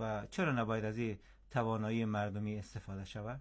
و چرا نباید از این توانایی مردمی استفاده شود؟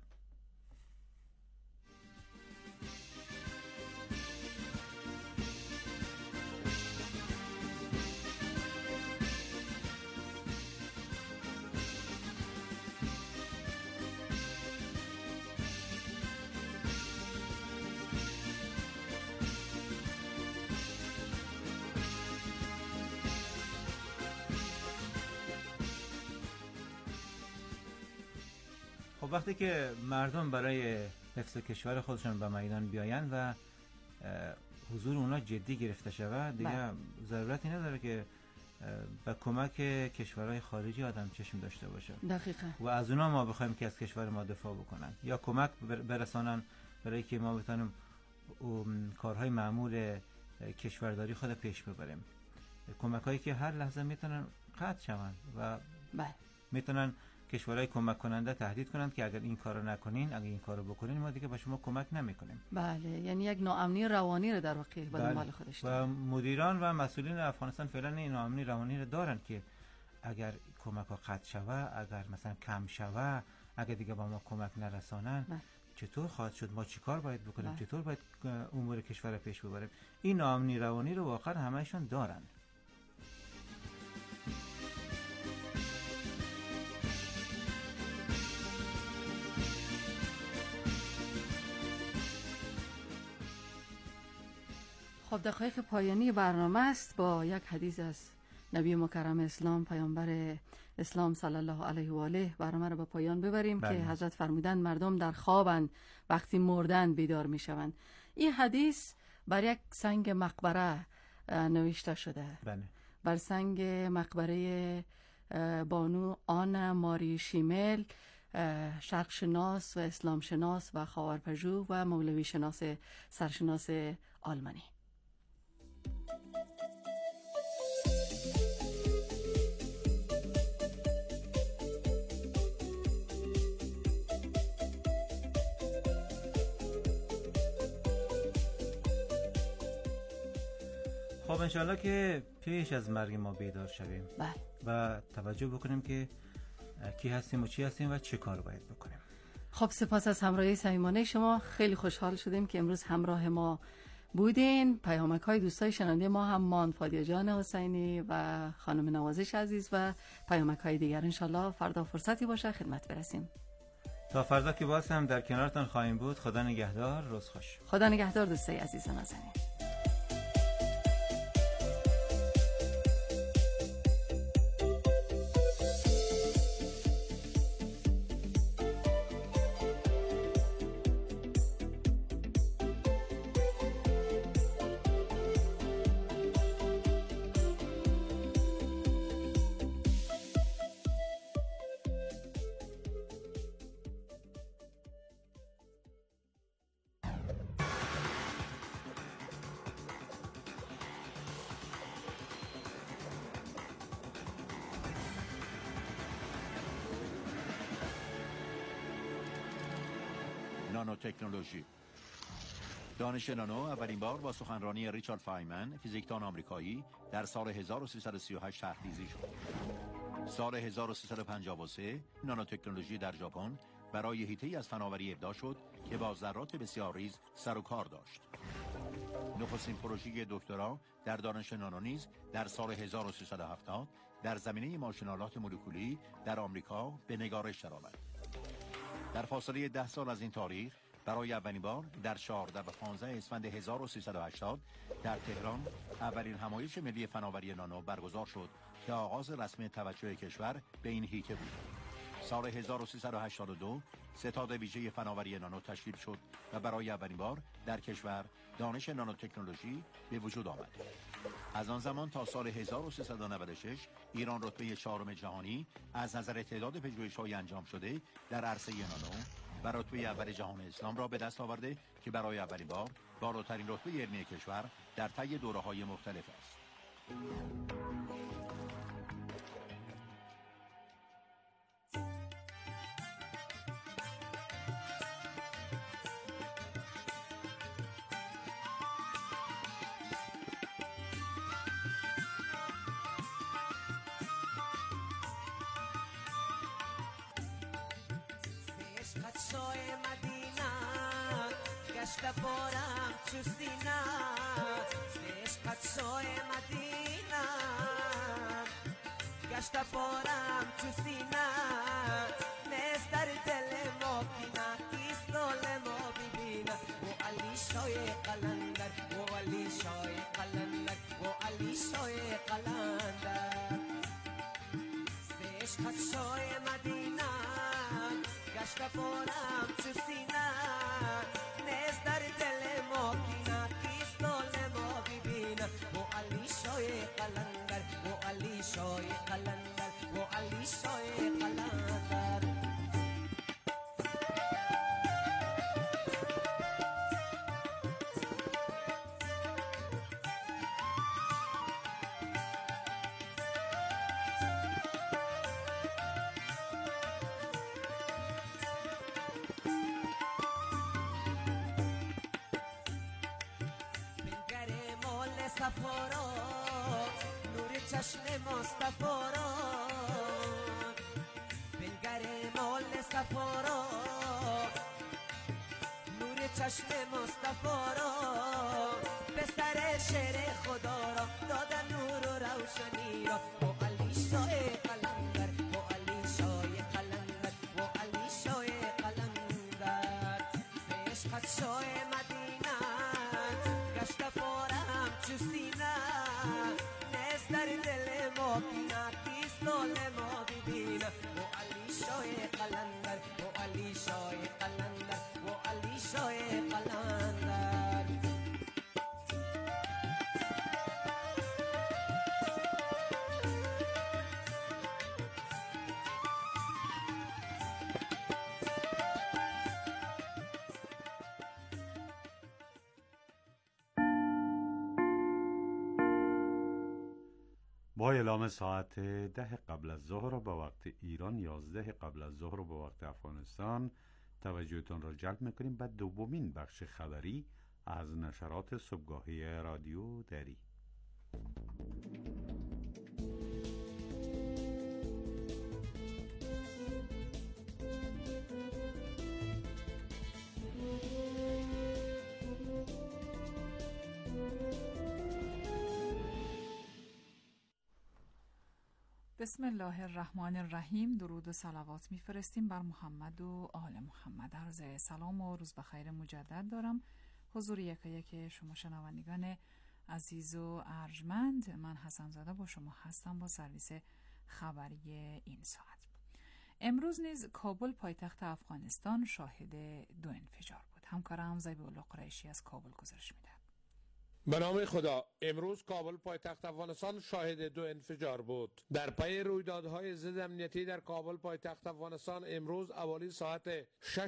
خب وقتی که مردم برای حفظ کشور خودشون به میدان بیاین و حضور اونا جدی گرفته شود، دیگه ضرورتی نداره که به کمک کشورهای خارجی آدم چشم داشته باشه. دقیقاً. و از اونا ما بخوایم که از کشور ما دفاع بکنن یا کمک برسانن برای که ما بتونیم کارهای معمول کشورداری خود پیش ببریم. کمک هایی که هر لحظه میتونن قطع شون و میتونن کشورهای کمک کننده تهدید کنند که اگر این کارو نکنین، اگر این کارو بکنین، ما دیگه به شما کمک نمیکنیم. بله، یعنی یک ناامنی روانی رو در واقع به دنبال خودش داره. و مدیران و مسئولین افغانستان فعلا این ناامنی روانی رو دارن که اگر کمک ها قطع شوه، اگر مثلا کم شوه، اگر دیگه با ما کمک نرسانن، چطور خواهد شد؟ ما چیکار باید بکنیم؟ چطور باید امور کشور پیش ببریم؟ این ناامنی روانی رو واقعا همه‌شون دارن. خب دقایق پایانی برنامه است. با یک حدیث از نبی مکرم اسلام، پیامبر اسلام صلی الله علیه و آله، برنامه رو به پایان ببریم. که حضرت فرمودند مردم در خوابند، وقتی مردند بیدار میشوند. این حدیث بر یک سنگ مقبره نوشته شده. بر سنگ مقبره بانو آنا ماری شیمل، شرق شناس و اسلام شناس و خاورپژوه و مولوی شناس سرشناس آلمانی. خب انشالله که پیش از مرگ ما بیدار شویم و توجه بکنیم که کی هستیم و چی هستیم و چه کار باید بکنیم. خب سپاس از همراهی صمیمانه شما. خیلی خوشحال شدیم که امروز همراه ما بودین. پیامک های دوستای شنونده ما هم ماند، فادیه جان حسینی و خانم نوازش عزیز و پیامک های دیگر. انشالله فردا فرصتی باشه خدمت برسیم. تا فردا که باز هم در کنارتان خواهیم بود. خدا نگهدار، روز خوش. خدا نگهدار دوستای عزیز نازنین. نانوتکنولوژی. دانش نانو اولین بار با سخنرانی ریچارد فایمن، فیزیکدان آمریکایی، در سال 1338 تحریزی شد. سال 1353 نانوتکنولوژی در ژاپن برای حیطه‌ای از فناوری ابداع شد که با ذرات بسیار ریز سر و کار داشت. نخستین پروژه دکترا در دانش نانو نیز در سال 1370 در زمینه ماشین‌آلات مولکولی در آمریکا به نگارش درآمد. در فاصله 10 سال از این تاریخ برای اولین بار در 14 و 15 اسفند 1380 در تهران اولین همایش ملی فناوری نانو برگزار شد که آغاز رسمی توجه کشور به این حیطه بود. سال 1382 ستاد ویژه فناوری نانو تشکیل شد و برای اولین بار در کشور دانش نانوتکنولوژی به وجود آمد. از آن زمان تا سال 1396 ایران رتبه 4 جهانی از نظر تعداد پژوهش‌های انجام شده در عرصه نانو و رتبه اول جهان اسلام را به دست آورده که برای اولین بار بالاترین رتبه علمی کشور در طی دوره‌های مختلف است. شای مدینه گشت بارم چو سینه عشقت شای مدینه گشت بارم چو سینه نیست در دل ما کینه کیست دل ما ببینه و علی شای قلندر و علی شای قلندر و علی شای قلندر عشقت شای مدینه گشت بارم چو سینه نیست در دل ما کینه کیست دل ما ببینه و علی شای قلندر و علی شای قلندر و علی شای قلندر سفارا نور چشم مصطفی را بنگر مال سفارا نور چشم مصطفی را پسر شیر خدا را دادن نور و روشنی را و علی شای قلندر و علی شای قلندر و علی شای قلندر عشقت شای مدینه گشت بارم چو سینه نیست در دل ما کینه کیست دل ما ببینه و علی شای قلندر و علی شای قلندر و علی شای قلندر با اعلام ساعت 10 قبل از ظهر به وقت ایران، 11 قبل از ظهر به وقت افغانستان توجهتان را جلب میکنیم به دومین بخش خبری از نشرات صبحگاهی رادیو دری. بسم الله الرحمن الرحیم. درود و صلوات میفرستیم بر محمد و آل محمد. عرض سلام و روز بخیر مجدد دارم حضور یکایک شما شنوندگان عزیز و ارجمند. من حسن زاده با شما هستم با سرویس خبری این ساعت. امروز نیز کابل پایتخت افغانستان شاهد 2 انفجار بود. همکارم زیبالله قریشی از کابل گزارش میده. به نام خدا، امروز کابل پایتخت افغانستان شاهد 2 انفجار بود. در پی رویدادهای ضد امنیتی در کابل پایتخت افغانستان امروز حوالی ساعت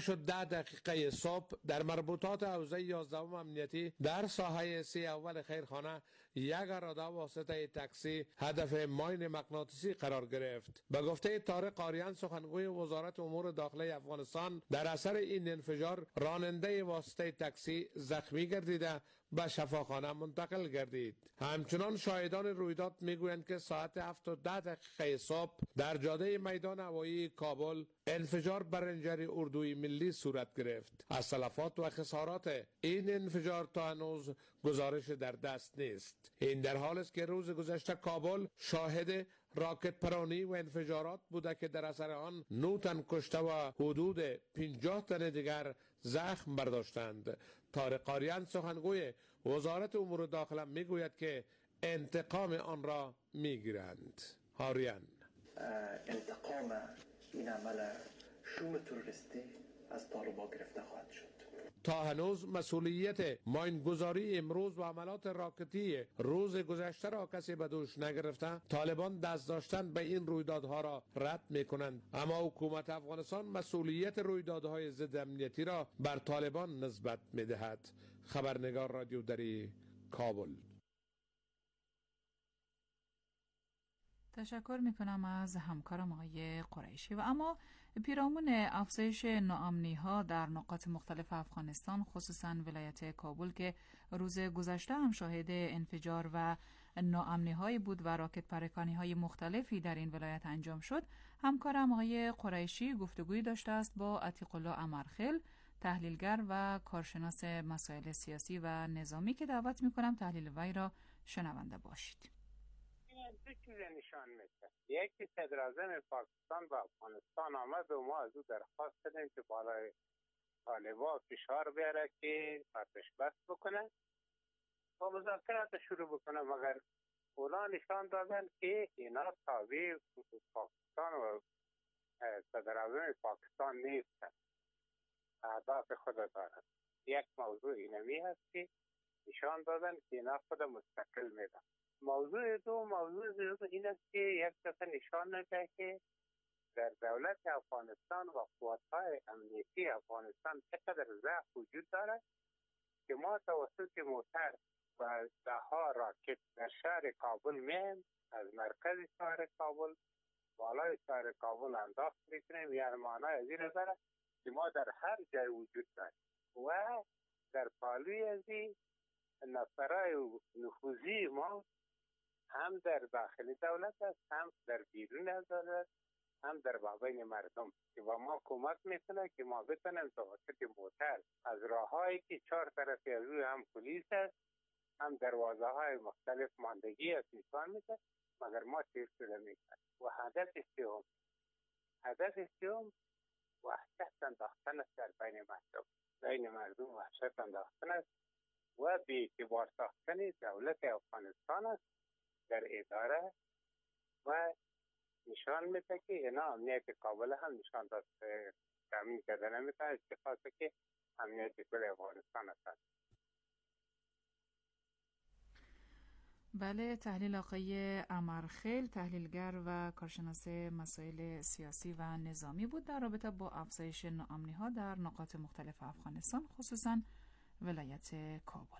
6:10 صبح در مربوطات حوزه 11 امنیتی در ساحه 3 اول خیرخانه یک اراده واسطه تاکسی هدف ماین مغناطیسی قرار گرفت. به گفته طارق آریان سخنگوی وزارت امور داخله افغانستان، در اثر این انفجار راننده واسطه تاکسی زخمی گردیده به شفاخانه منتقل گردید. همچنان شاهدان رویداد میگویند که ساعت 7:10 صبح در جاده میدان هوایی کابل انفجار برنجر اردوی ملی صورت گرفت. از تلفات و خسارات این انفجار تا هنوز گزارش در دست نیست. این در حال است که روز گذشته کابل شاهد راکت پرانی و انفجارات بوده که در اثر آن 9 تن کشته و حدود 50 تن دیگر زخم برداشتند. طارق آریان سخنگوی وزارت امور داخله میگوید که انتقام آن را میگیرند. آریان: انتقام این عمل شوم تروریستی از طالبان گرفته خواهد شد. تا هنوز مسئولیت ماینگذاری امروز و حملات راکتی روز گذشته را کسی به دوش نگرفته. طالبان دست داشتن به این رویدادها را رد میکنند، اما حکومت افغانستان مسئولیت رویدادهای ضد امنیتی را بر طالبان نسبت میدهد. خبرنگار رادیو دری، کابل. تشکر میکنم از همکارم آقای قریشی. و اما پیرامون افزایش ناامنی ها در نقاط مختلف افغانستان، خصوصا ولایت کابل که روز گذشته هم شاهد انفجار و ناامنی هایی بود و راکت پرکانی های مختلفی در این ولایت انجام شد، همکارم آقای قریشی گفتگویی داشته است با عتیق‌الله امرخیل، تحلیلگر و کارشناس مسائل سیاسی و نظامی که دعوت می‌کنم تحلیل وی را شنونده باشید. دو چیز نشان میده. یکی صدراعظم پاکستان به افغانستان آمد و ما از او درخواست کردیم که بالای طالبان فشار بیاره که آتش بس بکنه و مذاکرات شروع بکنه، مگر اونا نشان دادن که اینا تابع پاکستان و صدراعظم پاکستان نیستن، اهداف خود دارن. یک موضوع اینمی هست که نشان دادن که اینا خود مستقل میدن. موضوع دو این است که یک دفعه نشان نده که در دولت افغانستان و قوت‌های امنیتی افغانستان چقدر ضعف وجود دارد که ما توسط موتر و ده‌ها راکت در شهر کابل میم از مرکز شهر کابل بالای شهر کابل انداخت میکنیم. یعنی معنای از این نظر که ما در هر جای وجود داریم و در پالوی از این نفرای نفوذی ما هم در داخل دولت است، هم در بیرون از دولت، هم در بین مردم که با ما کمک میکنه که ما بتونیم توسط موتر از راههایی که 4 طرفی از روی هم پلیس است، هم دروازه های مختلف ماندگی است نشان میده، مگر ما تیر شده میکنه. و هدف سوم وحشت انداختن است در بین مردم وحشت انداختن است و بی اعتبار ساختن دولت افغانستان است در اداره و نشان میده که اینا امنیت کابل هم نشان داد تامین کردن نمیتونه اتفاقی که امنیت کل افغانستان است. بله، تحلیل آقای امرخیل، تحلیلگر و کارشناس مسائل سیاسی و نظامی بود در رابطه با افزایش ناامنی‌ها در نقاط مختلف افغانستان، خصوصاً ولایت کابل.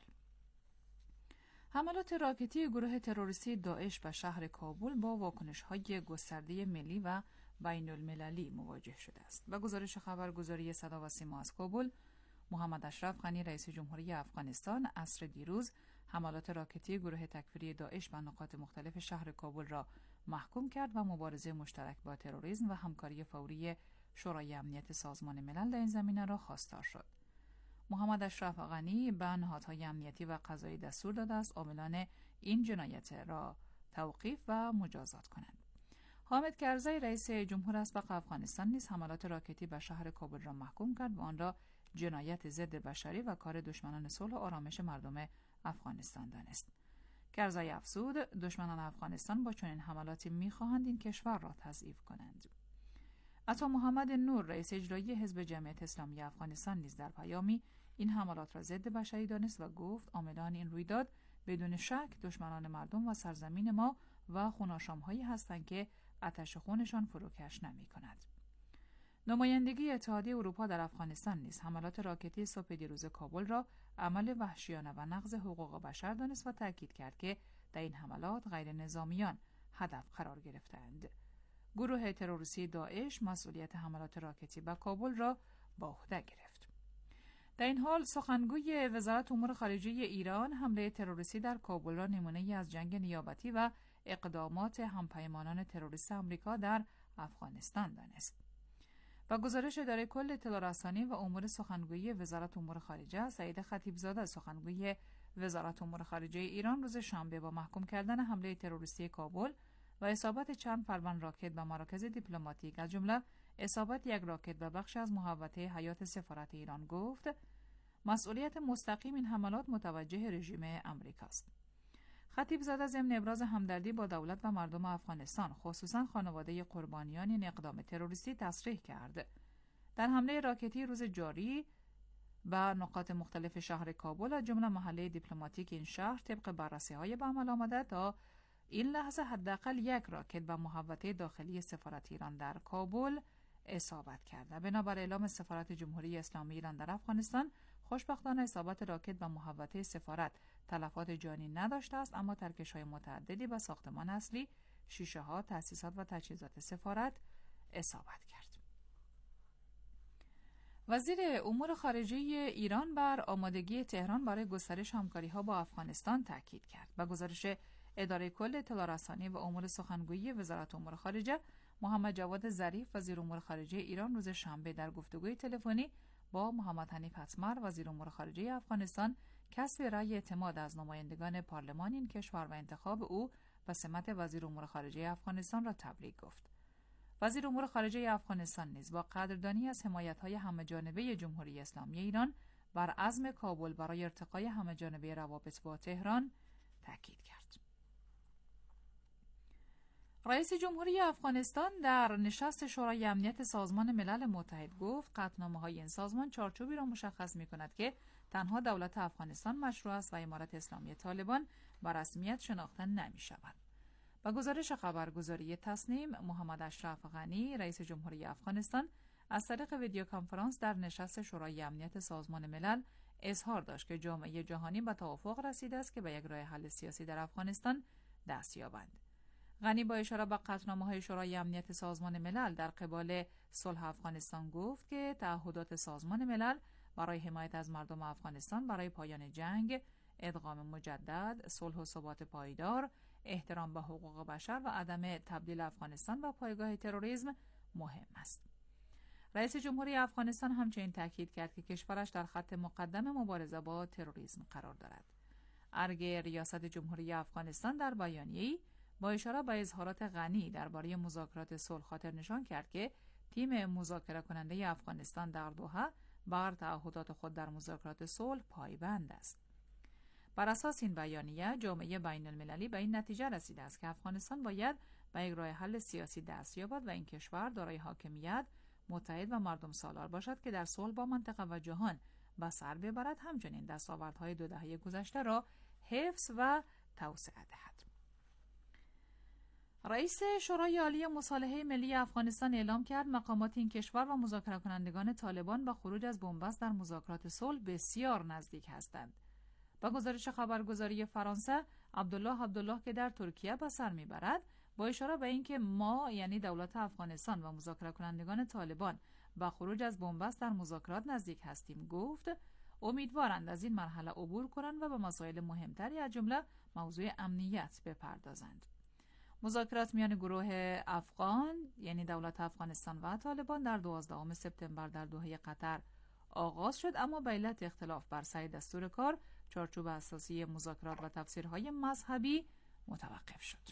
حملات راکتی گروه تروریستی داعش به شهر کابل با واکنش‌های گسترده ملی و بین المللی مواجه شده است. و گزارش خبرگزاری صدا و سیما از کابل، محمد اشرف غنی رئیس جمهوری افغانستان عصر دیروز حملات راکتی گروه تکفیری داعش به نقاط مختلف شهر کابل را محکوم کرد و مبارزه مشترک با تروریسم و همکاری فوری شورای امنیت سازمان ملل در این زمینه را خواستار شد. محمد اشرف غنی به نهادهای امنیتی و قضایی دستور داده است عاملان این جنایت را توقیف و مجازات کنند. حامد کرزی رئیس جمهور اسبق افغانستان نیز حملات راکتی به شهر کابل را محکوم کرد و آن را جنایت ضد بشری و کار دشمنان صلح و آرامش مردم افغانستان دانست. کرزی افزود دشمنان افغانستان با چنین حملاتی می‌خواهند این کشور را تضعیف کنند. عطا محمد نور رئیس اجرایی حزب جمعیت اسلامی افغانستان نیز در پیامی این حملات را ضد بشری دانست و گفت عاملان این رویداد بدون شک دشمنان مردم و سرزمین ما و خوناشام‌هایی هستند که آتش خونشان فروکش نمی‌کند. نمایندگی اتحادیه اروپا در افغانستان نیز حملات راکتی صبح دیروز کابل را عمل وحشیانه و نقض حقوق بشر دانست و تاکید کرد که در این حملات غیر نظامیان هدف قرار گرفتند. گروه تروریستی داعش مسئولیت حملات راکتی به کابل را به عهده گرفت. در این حال سخنگوی وزارت امور خارجه ایران حمله تروریستی در کابل را نمونه‌ای از جنگ نیابتی و اقدامات همپیمانان تروریست آمریکا در افغانستان دانست. و گزارش اداره کل اطلاع رسانی و امور سخنگویی وزارت امور خارجه سعید خطیبزاده سخنگوی وزارت امور خارجه ایران روز شنبه با محکوم کردن حمله تروریستی کابل و اصابت چند پروند راکت به مراکز دیپلماتیک از جمله اصابت یک راکت به بخش از محوطه حیات سفارت ایران گفت مسئولیت مستقیم این حملات متوجه رژیم امریکاست. خطیبزاده ضمن ابراز همدردی با دولت و مردم افغانستان خصوصا خانواده قربانیان این اقدام تروریستی تصریح کرد. در حمله راکتی روز جاری به نقاط مختلف شهر کابل از جمله محله دیپلماتیک این شهر طبق بررسی‌های به عمل آمده تا این لحظه حداقل یک راکت به محوطه داخلی سفارت ایران در کابل اصابت کرده. بنابر اعلام سفارت جمهوری اسلامی ایران در افغانستان خوشبختانه اصابت راکت به محوطه سفارت تلفات جانی نداشته است، اما ترکش‌های متعددی به ساختمان اصلی، شیشه‌ها، تأسیسات و تجهیزات سفارت اصابت کرد. وزیر امور خارجه ایران بر آمادگی تهران برای گسترش همکاری‌ها با افغانستان تاکید کرد. با گزارش اداره کل اطلاع رسانی و امور سخنگویی وزارت امور خارجه، محمد جواد ظریف وزیر امور خارجه ایران روز شنبه در گفتگوی تلفنی با محمد حنیف اتمر وزیر امور خارجه افغانستان کسب رأی اعتماد از نمایندگان پارلمان این کشور و انتخاب او به سمت وزیر امور خارجه افغانستان را تبریک گفت. وزیر امور خارجه افغانستان نیز با قدردانی از حمایت‌های همه‌جانبه جمهوری اسلامی ایران بر عزم کابل برای ارتقای همه‌جانبه روابط با تهران تاکید کرد. رئیس جمهوری افغانستان در نشست شورای امنیت سازمان ملل متحد گفت قطعنامه‌های این سازمان چارچوبی را مشخص می‌کند که تنها دولت افغانستان مشروع است و امارت اسلامی طالبان به رسمیت شناخته نمی‌شود. با گزارش خبرگزاری تصنیم، محمد اشرف غنی رئیس جمهوری افغانستان از طریق ویدیو کنفرانس در نشست شورای امنیت سازمان ملل اظهار داشت که جامعه جهانی به توافق رسیده است که به یک راه حل سیاسی در افغانستان دست یابند. غنی با اشاره به قطعنامه‌های شورای امنیت سازمان ملل در قبال صلح افغانستان گفت که تعهدات سازمان ملل برای حمایت از مردم افغانستان برای پایان جنگ، ادغام مجدد، صلح و ثبات پایدار، احترام به حقوق بشر و عدم تبدیل افغانستان به پایگاه تروریسم مهم است. رئیس جمهوری افغانستان همچنین تاکید کرد که کشورش در خط مقدم مبارزه با تروریسم قرار دارد. ارگ ریاست جمهوری افغانستان در بیانیه‌ای با اشاره به اظهارات غنی درباره مذاکرات صلح خاطر نشان کرد که تیم مذاکره کننده افغانستان در دوحه بر تعهدات خود در مذاکرات صلح پایبند است. بر اساس این بیانیه، جامعه بین المللی به این نتیجه رسیده است که افغانستان باید به یک راه حل سیاسی دست یابد و این کشور دارای حاکمیت، متحد و مردم سالار باشد که در صلح با منطقه و جهان به سر ببرد، همچنین دستاوردهای 2 دهه گذشته را حفظ و توسعه دهد. رئیس شورای عالی مصالحه ملی افغانستان اعلام کرد مقامات این کشور و مذاکره کنندگان طالبان با خروج از بنبست در مذاکرات صلح بسیار نزدیک هستند. با گزارش خبرگزاری فرانسه، عبدالله که در ترکیه به سر میبرد، با اشاره به اینکه ما یعنی دولت افغانستان و مذاکره کنندگان طالبان با خروج از بنبست در مذاکرات نزدیک هستیم گفت امیدوارند از این مرحله عبور کنند و به مسائل مهمتری از جمله موضوع امنیت بپردازند. مذاکرات میان گروه افغان یعنی دولت افغانستان و طالبان در 12 سپتامبر در دوحه قطر آغاز شد، اما به علت اختلاف بر سر دستور کار، چارچوب اساسی مذاکرات و تفسیرهای مذهبی متوقف شد.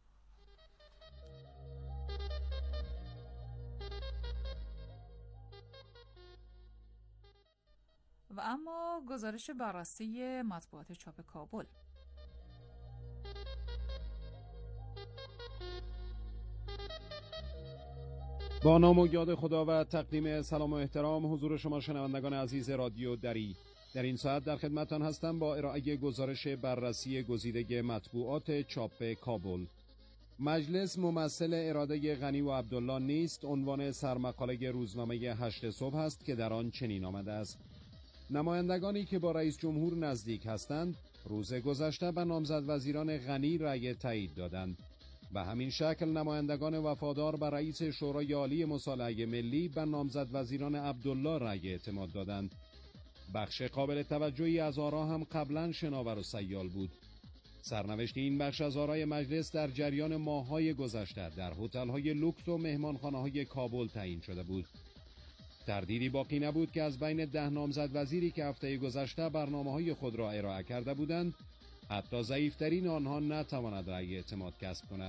و اما گزارش بررسی مطبوعات چاپ کابل. با نام و یاد خدا و تقدیم سلام و احترام حضور شما شنوندگان عزیز رادیو دری، در این ساعت در خدمتتان هستم با ارائه گزارش بررسی گزیده مطبوعات چاپ کابل. مجلس ممثل اراده غنی و عبدالله نیست عنوان سرمقاله روزنامه 8 صبح است که در آن چنین آمده است: نمایندگانی که با رئیس جمهور نزدیک هستند روز گذشته به نامزد وزیران غنی رأی تایید دادند. به همین شکل نمایندگان وفادار به رئیس شورای عالی مصالحه ملی به نامزد وزیران عبدالله رأی اعتماد دادند. بخش قابل توجهی از آرا هم قبلا شناور و سیال بود. سرنوشت این بخش از آرای مجلس در جریان ماه‌های گذشته در هتل‌های لوکس و مهمانخانه‌های کابل تعیین شده بود. تردیدی باقی نبود که از بین 10 نامزد وزیری که هفته گذشته برنامه‌های خود را ارائه کرده بودند، حتی ضعیف‌ترین آنها نتواند رأی اعتماد کسب کند.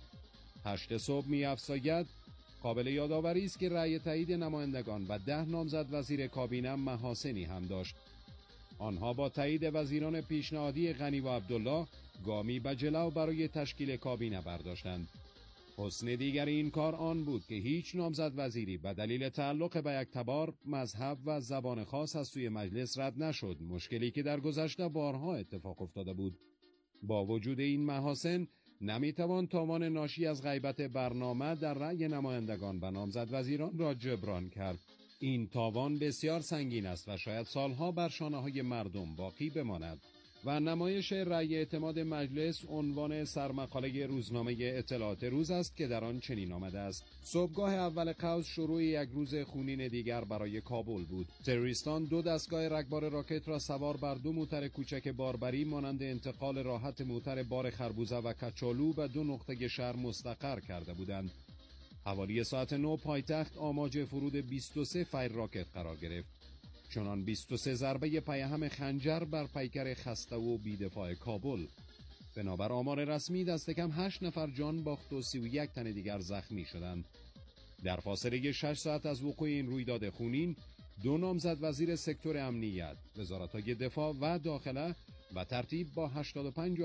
8 صبح می‌افزاید قابل یادآوری است که رأی تایید نمایندگان و 10 نامزد وزیر کابینه محاسنی هم داشت. آنها با تایید وزیران پیشنهادی غنی و عبدالله گامی به جلو برای تشکیل کابینه برداشتند. حسن دیگر این کار آن بود که هیچ نامزد وزیری به دلیل تعلق به یک تبار، مذهب و زبان خاص از سوی مجلس رد نشد، مشکلی که در گذشته بارها اتفاق افتاده بود. با وجود این محاسن نمیتوان تاوان ناشی از غیبت برنامه در رأی نمایندگان و نامزد وزیران را جبران کرد. این تاوان بسیار سنگین است و شاید سالها بر شانه‌های مردم باقی بماند. و نمایش رأی اعتماد مجلس عنوان سرمقاله روزنامه اطلاعات روز است که در آن چنین آمده است: صبحگاه اول قوس شروع یک روز خونین دیگر برای کابل بود. تروریستان 2 دستگاه رگبار راکت را سوار بر 2 موتر کوچک باربری مانند انتقال راحت موتر بار خربوزه و کچالو به 2 نقطه شهر مستقر کرده بودند. حوالی ساعت 9 پایتخت آماج فرود 23 فایر راکت قرار گرفت. چنان 23 ضربه پیهم خنجر بر پیکر خسته و بی‌دفاع کابل. بنابر آمار رسمی دست کم 8 نفر جان باخت و 31 تن دیگر زخمی شدند. در فاصله 6 ساعت از وقوع این رویداد خونین، 2 نامزد وزیر سکتور امنیت، وزارت‌های دفاع و داخله و ترتیب با 85 و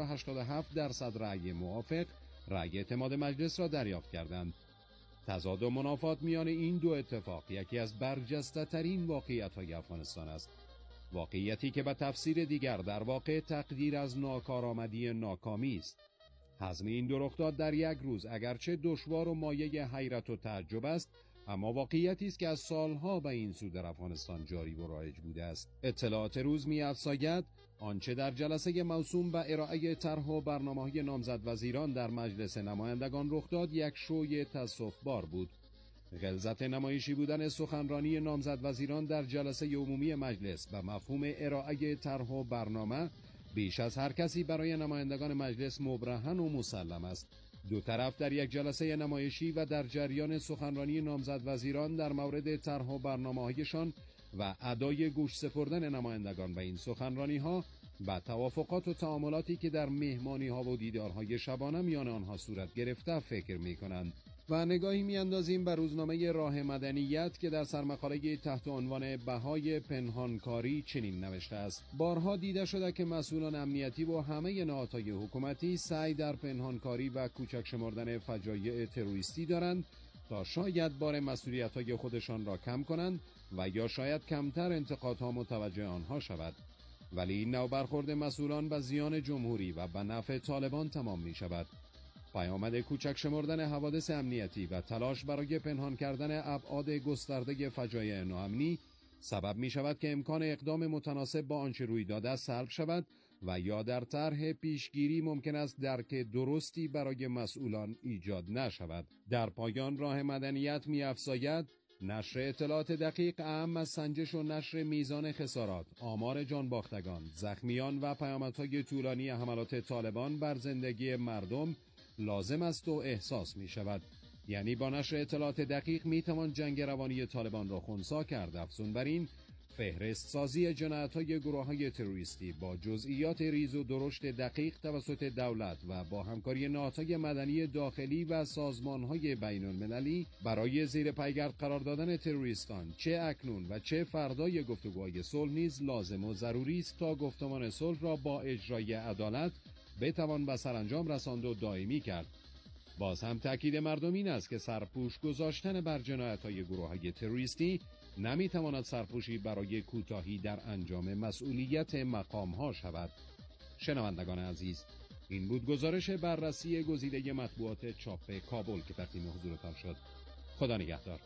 87% رأی موافق رأی اعتماد مجلس را دریافت کردند. تضاد و منافات میان این دو اتفاق یکی از برجسته ترین واقعیت‌های افغانستان است. واقعیتی که به تفسیر دیگر در واقع تقدیر از ناکارآمدی ناکامی است. هضم این دو رخداد در یک روز اگرچه دشوار و مایه حیرت و تعجب است، اما واقعیتی است که از سالها به این سو در افغانستان جاری و رایج بوده است. اطلاعات روز می‌افزاید آنچه در جلسه موسوم به ارائه طرح و برنامه‌های نامزد وزیران در مجلس نمایندگان رخ داد یک شوی تأسف‌بار بود. غلظت نمایشی بودن سخنرانی نامزد وزیران در جلسه عمومی مجلس به مفهوم ارائه طرح و برنامه بیش از هر کسی برای نمایندگان مجلس مبرهن و مسلم است. دو طرف در یک جلسه نمایشی و در جریان سخنرانی نامزد وزیران در مورد طرح و برنامه‌هایشان و ادای گوش سپردن نمایندگان به این سخنرانی‌ها و توافقات و تعاملاتی که در مهمانی‌ها و دیدارهای شبانه میان آنها صورت گرفته فکر می‌کنند. و نگاهی می‌اندازیم به روزنامه راه مدنیت که در سرمقاله تحت عنوان بهای پنهانکاری چنین نوشته است: بارها دیده شده که مسئولان امنیتی و همه نهادهای حکومتی سعی در پنهانکاری و کوچک شمردن فجایع تروریستی دارند تا شاید بار مسئولیت‌های خودشان را کم کنند و یا شاید کمتر انتقادها متوجه آنها شود. ولی این نوع برخورد مسئولان به زیان جمهوری و به نفع طالبان تمام می شود. پیامد کوچک شمردن حوادث امنیتی و تلاش برای پنهان کردن ابعاد گسترده فجایع ناامنی سبب می شود که امکان اقدام متناسب با آنچه روی داده سلب شود و یا در طرح پیشگیری ممکن است درک درستی برای مسئولان ایجاد نشود. در پایان راه مدنیت می افزاید نشر اطلاعات دقیق اهم از سنجش و نشر میزان خسارات، آمار جانباختگان، زخمیان و پیامدهای طولانی حملات طالبان بر زندگی مردم لازم است و احساس می شود. یعنی با نشر اطلاعات دقیق می توان جنگ روانی طالبان را خنثی کرد. افزون بر این، فهرست سازی جنایت‌های گروه‌های تروریستی با جزئیات ریز و درشت دقیق توسط دولت و با همکاری نهادهای مدنی داخلی و سازمان‌های بین‌المللی برای زیر پیگرد قرار دادن تروریستان چه اکنون و چه فردای گفتگوهای صلح نیز لازم و ضروری است تا گفتمان صلح را با اجرای عدالت بتوان به سرانجام رساند و دائمی کرد. باز هم تأکید مردم این است که سرپوش گذاشتن بر جنایت‌های گروه‌های تروریستی نمی‌تواند سرپوشی برای کوتاهی در انجام مسئولیت مقام‌ها شود. شنوندگان عزیز، این بود گزارش بررسی گزیده مطبوعات چاپ کابل که تقدیم حضورتان شد. خدا نگهدار.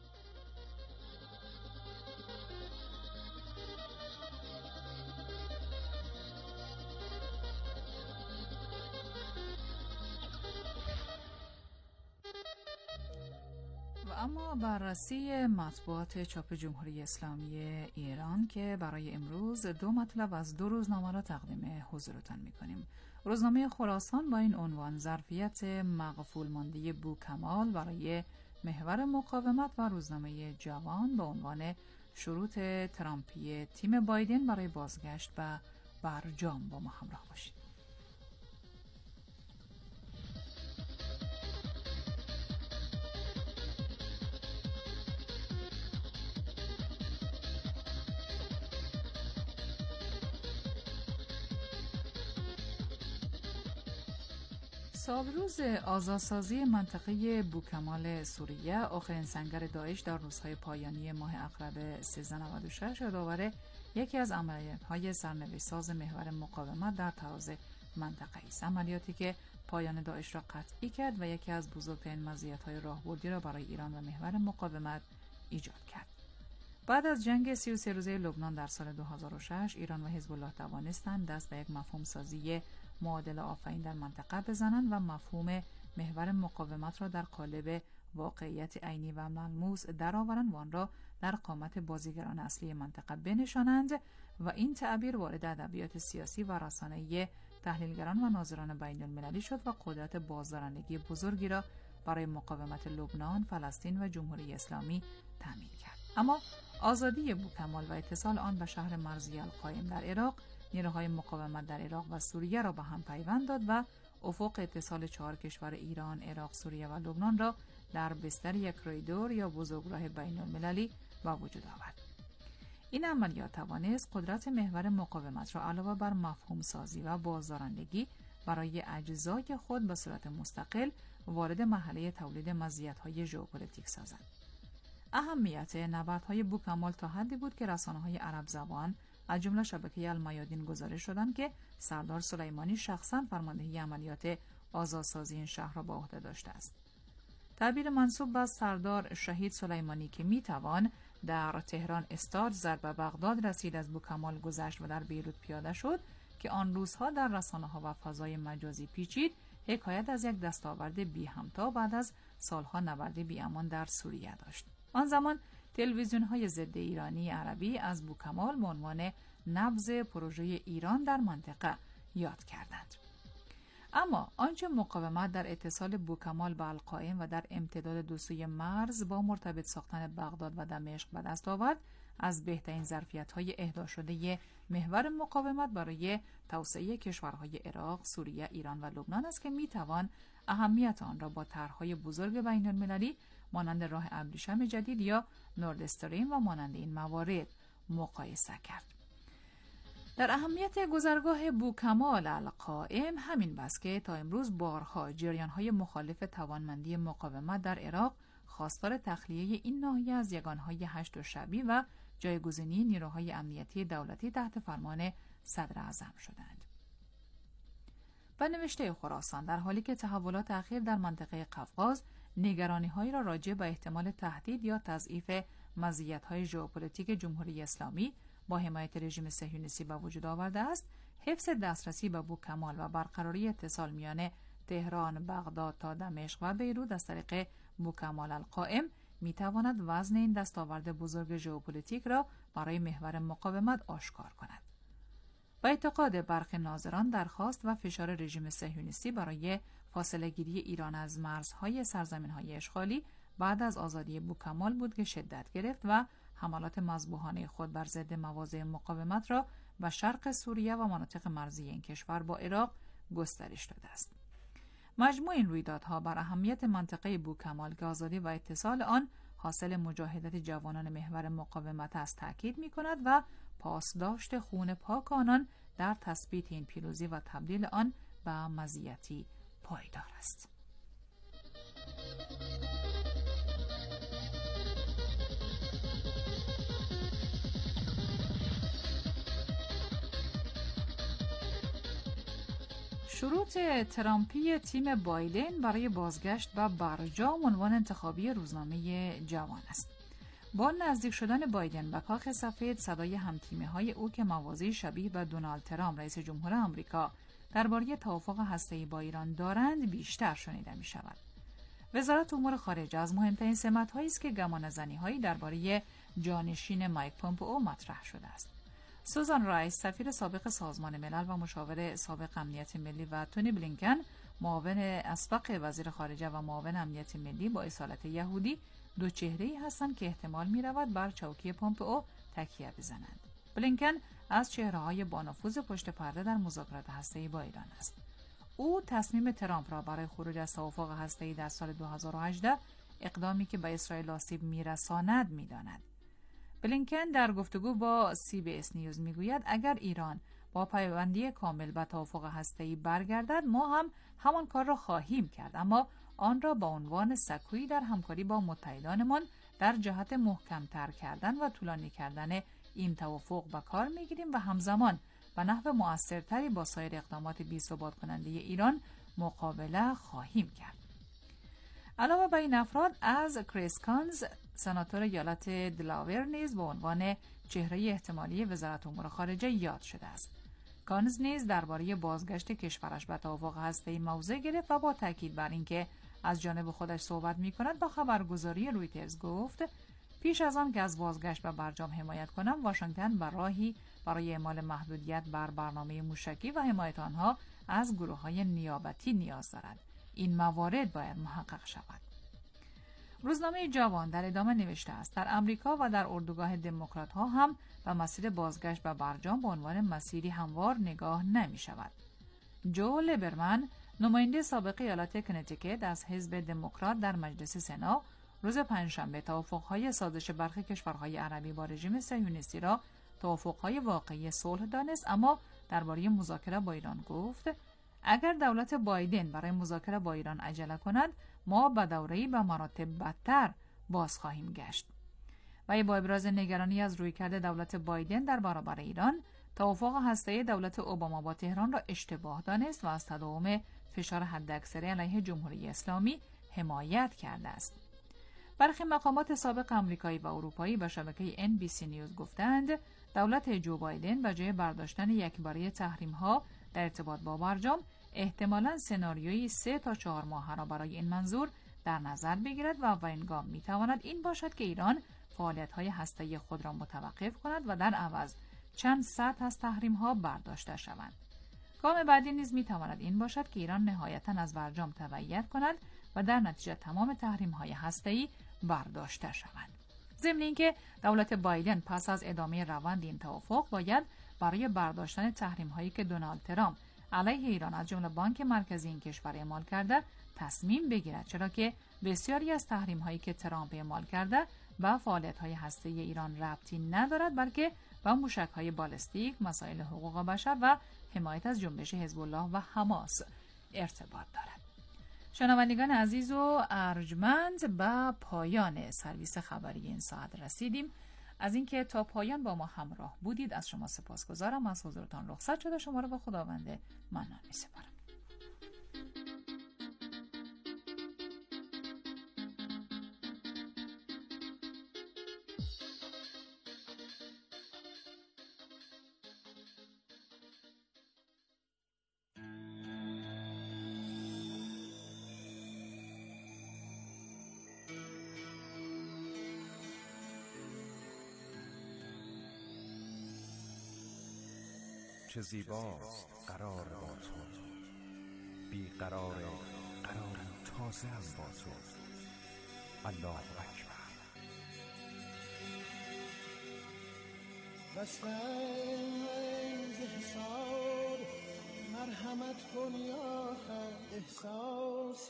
اما بررسی مطبوعات چاپ جمهوری اسلامی ایران که برای امروز 2 مطلب از 2 روزنامه را تقدیم حضورتان می‌کنیم. روزنامه خراسان با این عنوان: ظرفیت مغفول مانده بوکمال برای محور مقاومت، و روزنامه جوان با عنوان شروط ترامپی تیم بایدن برای بازگشت به برجام. با ما همراه باشید. سالروز آزادسازی منطقه بوکمال سوریه، آخرین سنگر داعش در روزهای پایانی ماه اغرب 1396 یادآور یکی از عملیات‌های سرنوشت‌ساز محور مقاومت در تراز منطقه است. عملیاتی که پایان داعش را قطعی کرد و یکی از بزرگترین مزیت‌های راهبردی را برای ایران و محور مقاومت ایجاد کرد. بعد از جنگ 33 روزه لبنان در سال 2006 ایران و حزب الله توانستند دست به یک مفهوم سازی معادله آفرین در منطقه بزنند و مفهوم محور مقاومت را در قالب واقعیت عینی و ملموس درآورند و آن را در قامت بازیگران اصلی منطقه بنشانند و این تعبیر وارد ادبیات سیاسی و رسانه‌ای تحلیلگران و ناظران بین‌المللی شد و قدرت بازدارندگی بزرگی را برای مقاومت لبنان، فلسطین و جمهوری اسلامی تامین کرد. اما آزادی بوکمال و اتصال آن به شهر مرزی القائم در عراق، نیروهای مقاومت در عراق و سوریه را به هم پیوند داد و افق اتصال 4 کشور ایران، عراق، سوریه و لبنان را در بستر یک کوریدور یا بزرگراه بین المللی به وجود آورد. این عملیات توانست قدرت محور مقاومت را علاوه بر مفهوم سازی و بازدارندگی برای اجزای خود به صورت مستقل وارد مرحله تولید مزیت‌های ژئوپلیتیک سازد. اهمیت نبردهای بوکمال تا حدی بود که رسانه‌های عرب زبان از جمله شبکه المیادین گزارش دادند که سردار سلیمانی شخصاً فرماندهی عملیات آزادسازی این شهر را به عهده داشته است. تعبیر منسوب به سردار شهید سلیمانی که میتوان در تهران استارت زد و بغداد رسید از بوکمال گذشت و در بیروت پیاده شد که آن روزها در رسانه‌ها و فضای مجازی پیچید، حکایت از یک دستاورد بی همتا بعد از سالها نبرد بی امان در سوریه داشت. آن زمان تلویزیون‌های ضد ایرانی عربی از بوکمال به عنوان نبض پروژه ایران در منطقه یاد کردند. اما آنچه مقاومت در اتصال بوکمال به القائم و در امتداد دو سوی مرز با مرتبط ساختن بغداد و دمشق به دست آورد، از بهترین ظرفیت‌های اهدا شده محور مقاومت برای توسعه کشورهای عراق، سوریه، ایران و لبنان است که میتوان اهمیت آن را با طرح‌های بزرگ بین‌المللی مانند راه ابریشم جدید یا نورد استریم و مانند این موارد مقایسه کرد. در اهمیت گذرگاه بوکمال القائم همین بس که تا امروز بارها جریان‌های مخالف توانمندی مقاومت در عراق خواستار تخلیه این ناحیه از یگانهای هشت و شعبی و جایگزینی نیروهای امنیتی دولتی تحت فرمان صدر اعظم شدند. و نوشته خراسان در حالی که تحولات اخیر در منطقه قفقاز نگرانی‌هایی را راجع به احتمال تهدید یا تضعیف مزیت‌های ژئوپلیتیک جمهوری اسلامی با حمایت رژیم صهیونیستی به وجود آورده است، حفظ دسترسی به بوکمال و برقراری اتصال میان تهران، بغداد تا دمشق و بیروت از طریق بوکمال القائم میتواند وزن این دستاورد بزرگ ژئوپلیتیک را برای محور مقاومت آشکار کند. با اعتقاد برخی ناظران درخواست و فشار رژیم صهیونیستی برای فاصله گیری ایران از مرزهای سرزمین‌های اشغالی بعد از آزادی بوکمال بود که شدت گرفت و حملات مذبوحانه خود بر ضد مواضع مقاومت را به شرق سوریه و مناطق مرزی این کشور با عراق گسترش داده است. مجموع این رویدادها بر اهمیت منطقه بوکمال که آزادی و اتصال آن حاصل مجاهدت جوانان محور مقاومت است تاکید می‌کند و پاسداشت خون پاک آنان در تثبیت این پیروزی و تبدیل آن به مزیتی پایدار است. شروط ترامپی تیم بایدن برای بازگشت به برجام عنوان انتخابی روزنامه جوان است. با نزدیک شدن بایدن به کاخ سفید، صدای همتیمی‌های او که موازی شبیه به دونالد ترامپ رئیس جمهور آمریکا درباره توافق هسته‌ای با ایران دارند بیشتر شنیده می‌شود. وزارت امور خارجه از مهمترین سمت‌هایی است که گمانه‌زنی‌هایی درباره جانشین مایک پومپئو مطرح شده است. سوزان رایس، سفیر سابق سازمان ملل و مشاور سابق امنیت ملی، و تونی بلینکن، معاون اسبق وزیر خارجه و معاون امنیت ملی با اصالت یهودی، دو چهره‌ای هستند که احتمال می‌رود بر چوکی پومپئو تکیه بزنند. بلینکن از چهره‌های بانفوذ پشت پرده در مذاکرات هسته‌ای با ایران است. او تصمیم ترامپ را برای خروج از توافق هسته‌ای در سال 2018 اقدامی که به اسرائیل آسیب می‌رساند می‌داند. بلینکن در گفتگو با CBS نیوز میگوید اگر ایران با پایبندی کامل به توافق هسته‌ای برگردد ما هم همان کار را خواهیم کرد، اما آن را با عنوان سکویی در همکاری با متحدانمان در جهت محکم‌تر کردن و طولانی کردن این توافق به کار میگیریم و همزمان به نحو مؤثرتری با سایر اقدامات بی‌ثبات کننده ایران مقابله خواهیم کرد. علاوه بر این افراد، از کریس کانز، سناتور ایالت دلاور نیز به عنوان چهره احتمالی وزارت امور خارجه یاد شده است. کانز نیز درباره بازگشت کشورش به توافق هسته‌ای موضع گرفت و با تاکید بر اینکه از جانب خودش صحبت می‌کند با خبرگزاری رویترز گفت پیش از آن که از بازگشت به برجام حمایت کنم، واشنگتن بر راهی برای اعمال محدودیت بر برنامه موشکی و حمایت آنها از گروه‌های نیابتی نیاز دارد. این موارد باید محقق شود. روزنامه جوان در ادامه نوشته است در امریکا و در اردوگاه دموکرات ها هم به مسیر بازگشت به برجام به عنوان مسیری هموار نگاه نمی شود. جو لیبرمن، نماینده سابق ایالت کنتیکت از حزب دموکرات در مجلس سنا، روز پنجشنبه توافق‌های سازش برخی کشورهای عربی با رژیم صهیونیستی را توافق‌های واقعی صلح دانست، اما درباره مذاکره با ایران گفت اگر دولت بایدن برای مذاکره با ایران عجله کند ما به دوره‌ای به مراتب بدتر باز خواهیم گشت. و با ابراز نگرانی از رویکرد دولت بایدن در برابر ایران، توافق هسته‌ای دولت اوباما با تهران را اشتباه دانست و از تداوم فشار حداکثری علیه جمهوری اسلامی حمایت کرده است. برخی مقامات سابق آمریکایی و اروپایی به شبکه NBC نیوز گفتند دولت جو بایدن به جای برداشتن یکباره تحریم‌ها در ارتباط با برجام احتمالاً سناریویی 3 تا 4 ماهه را برای این منظور در نظر بگیرد و اولین گام می‌تواند این باشد که ایران فعالیت‌های هسته‌ای خود را متوقف کند و در عوض چند سطح از تحریم‌ها برداشته شوند. گام بعدی نیز می‌تواند این باشد که ایران نهایتاً از برجام تبعیت کند و در نتیجه تمام تحریم‌های هسته‌ای برداشته شوند. ضمن اینکه دولت بایدن پس از ادامه روند این توافق باید برای برداشتن تحریم‌هایی که دونالد ترامپ علیه ایران از جمله بانک مرکزی این کشور اعمال کرده تصمیم بگیرد، چرا که بسیاری از تحریم‌هایی که ترامپ اعمال کرده به فعالیت‌های هسته‌ای ایران ربطی ندارد، بلکه با موشک‌های بالستیک، مسائل حقوق بشر و حمایت از جنبش حزب الله و حماس ارتباط دارد. شنوندگان عزیز و ارجمند، به پایان سرویس خبری این ساعت رسیدیم. از اینکه تا پایان با ما همراه بودید از شما سپاسگزارم. از حضورتان رخصت شده شما را به خداوند منان می‌سپارم. چه زیباست قرار با تو، بی قرار تازه هم با تو. الله اکبر. بستن حساب مرحمت کن یا احساس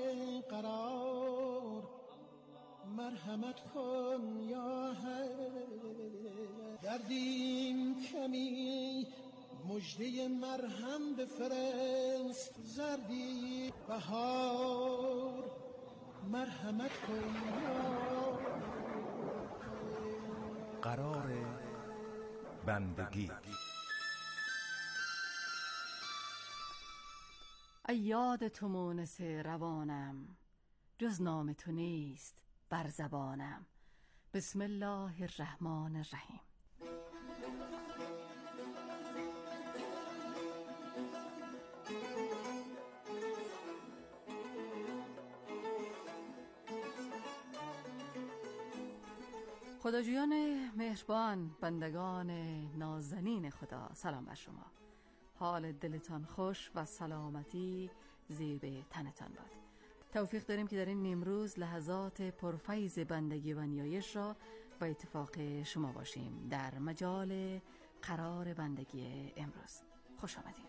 قرار مرحمت کن یا دردیم کمی مجده مرهم بفرست زردی بهار مرحمت کن یا قرار بندگی. ای یاد تو مونس روانم، جز نام تو نیست بر زبانم. بسم الله الرحمن الرحیم. خداجویان مهربان، بندگان نازنین خدا، سلام بر شما. حال دلتان خوش و سلامتی زیب تنتان باد. توفیق داریم که در این نیمروز لحظات پرفیض بندگی و نیایش را و اتفاق شما باشیم در مجال قرار بندگی امروز. خوش آمدید.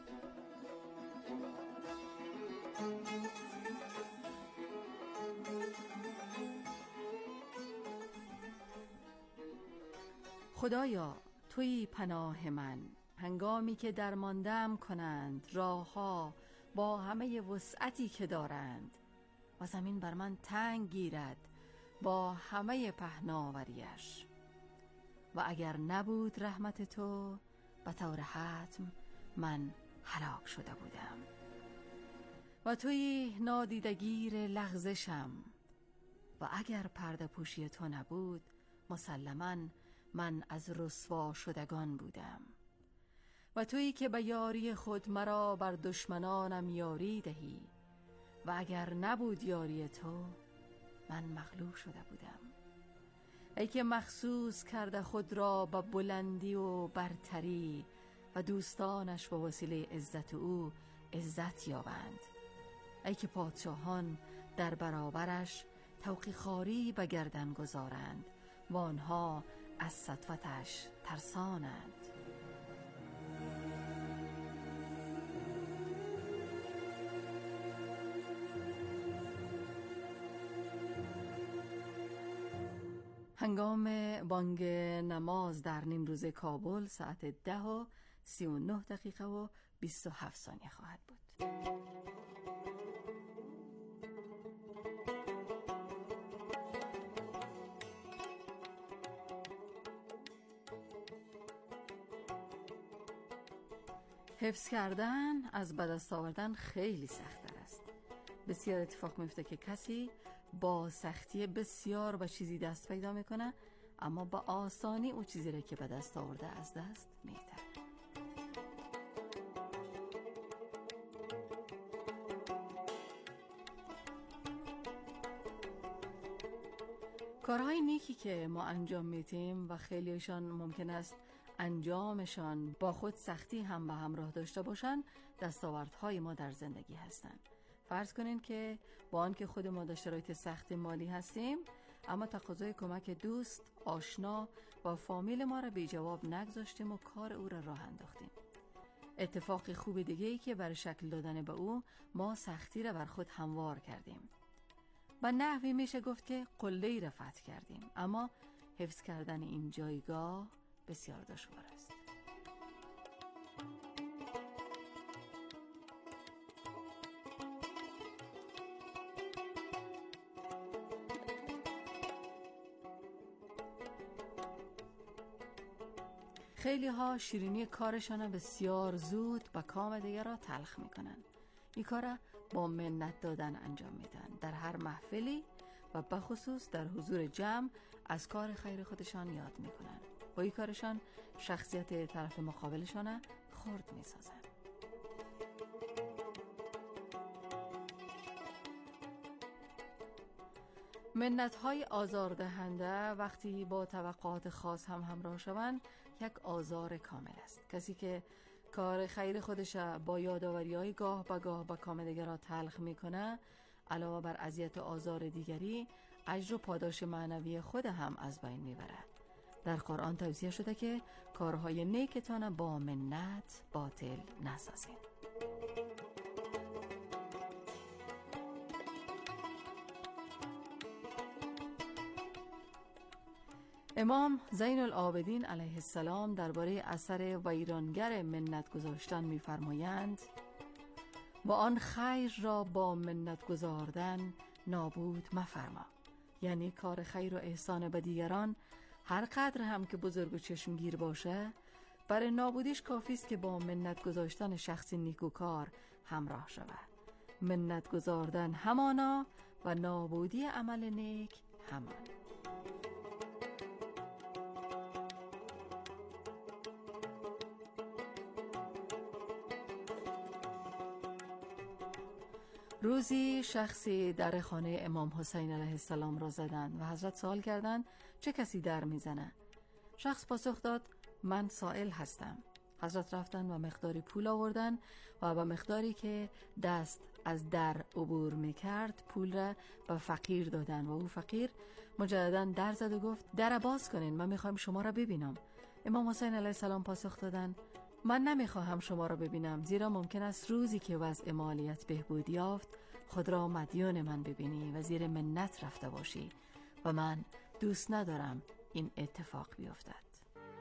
خدایا توی پناه من، هنگامی که درماندم کنند راهها با همه وسعتی که دارند و زمین بر من تنگ گیرد با همه پهناوریش. و اگر نبود رحمت تو به طور حتم من هلاک شده بودم. و توی نادیدگیر لغزشم و اگر پرده پوشی تو نبود مسلماً من از رسوا شدگان بودم. و تویی که به یاری خود مرا بر دشمنانم یاری دهی و اگر نبود یاری تو من مغلوب شده بودم. ای که مخصوص کرده خود را به بلندی و برتری و دوستانش به وسیله عزت او عزت یابند. ای که پادشاهان در برابرش توقیخاری به گردن گذارند و آنها از سطوتش ترسانند. هنگام بانگ نماز در نیمروز کابل ساعت 10:39 و 27 ثانیه خواهد بود. حفظ کردن از به دست آوردن خیلی سخت‌تر است. بسیار اتفاق میفته که کسی با سختی بسیار به چیزی دست پیدا میکنه، اما با آسانی او چیزی را که به دست آورده از دست میده. کارهای نیکی که ما انجام میدیم و خیلیشان ممکن است انجامشان با خود سختی هم به همراه داشته باشند، دستاوردهای ما در زندگی هستند. فرض کنین که با آنکه خود ما در شرایط سخت مالی هستیم، اما تقاضای کمک دوست، آشنا و فامیل ما را بی جواب نگذاشتیم و کار او را راه انداختیم. اتفاق خوب دیگه ای که برای شکل دادن به او ما سختی را بر خود هموار کردیم. با نحوی میشه گفت که قله‌ای را فتح کردیم، اما حفظ کردن این جایگاه بسیار دشوار است. خیلی ها شیرینی کارشان بسیار زود با کام دیگر را تلخ میکنن. این کار را با منت دادن انجام میدن. در هر محفلی و بخصوص در حضور جمع از کار خیر خودشان یاد میکنن. با این کارشان شخصیت طرف مقابلشان خرد میسازن. منت‌های آزاردهنده وقتی با توقعات خاص هم همراه شوند یک آزار کامل است. کسی که کار خیر خودش با یادآوری‌های گاه به گاه با کام دیگران تلخ میکنه، علاوه بر اذیت و آزار دیگری، اجر و پاداش معنوی خود هم از بین میبره. در قرآن توصیه شده که کارهای نیکتان با منت باطل نسازین. امام زین العابدین علیه السلام درباره اثر ویرانگر منت گذاشتن می‌فرمایند: و آن خیر را با منت گذاردن نابود مفرما. یعنی کار خیر و احسان به دیگران هر قدر هم که بزرگ و چشمگیر باشه، برای نابودیش کافی است که با منت گذاشتن شخصی نیکوکار همراه شود. منت گذاردن همانا و نابودی عمل نیک همان. روزی شخصی در خانه امام حسین علیه السلام را زدند و حضرت سوال کردند چه کسی در میزنه؟ شخص پاسخ داد من سائل هستم. حضرت رفتن و مقداری پول آوردن و با مقداری که دست از در عبور میکرد پول را به فقیر دادن و او فقیر مجددا در زد و گفت در باز کنین، من میخوایم شما را ببینم. امام حسین علیه السلام پاسخ دادن من نمیخواهم شما را ببینم، زیرا ممکن است روزی که وضع مالیت بهبود یافت خود را مدیون من ببینی و زیر منت رفته باشی و من دوست ندارم این اتفاق بیفتد.